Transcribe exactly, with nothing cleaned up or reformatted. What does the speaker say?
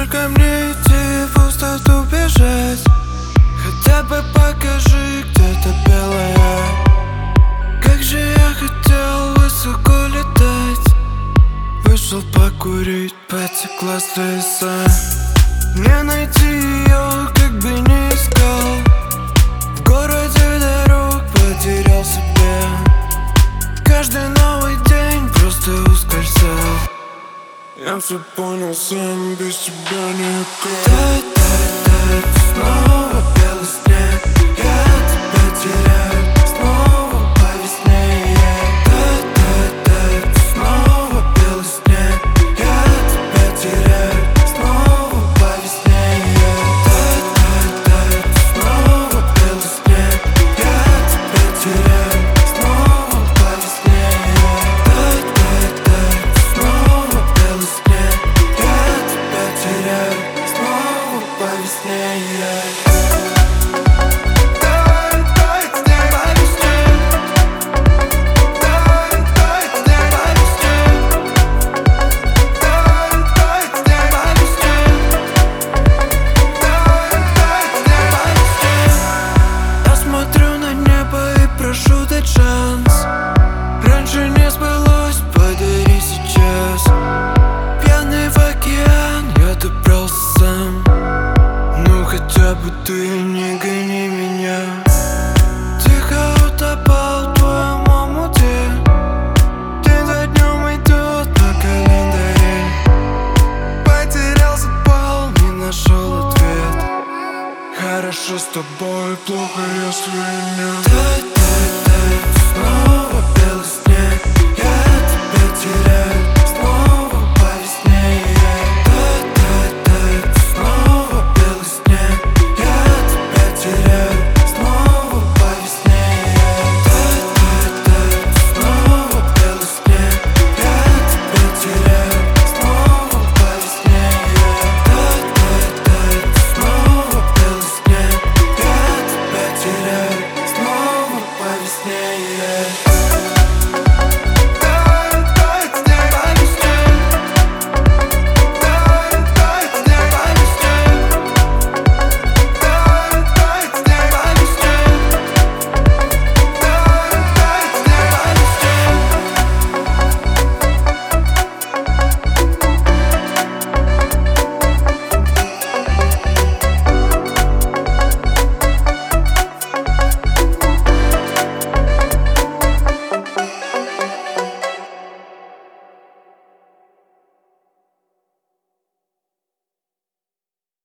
Сколько мне идти в пустоту бежать? Хотя бы покажи где-то белое. Как же я хотел высоко летать. Вышел покурить, потекла слеза. Не найти ее, как бы не искал. В городе дорог потерял себя. Каждый новый день просто ускользал. Я все понял сам, без тебя никак. Тай, тай, тай, снова белый снег. Я тебя теряю, снова по весне. Тай, тай, тай, снова белый снег. Я тебя теряю, снова по весне. Тай, тай, тай, снова белый снег. Я тебя теряю, снова по весне. Тай, тай, тай, снова белый снег. Я тебя теряю, снова по весне. Прошу дать шанс. Раньше не сбылось, подари сейчас. Пьяный в океан, я добрался сам. Ну хотя бы ты не гони меня. Тихо утопал в твоем омуте. День за днем идет на календаре. Потерялся пол, не нашел ответ. Хорошо с тобой, плохо если нет.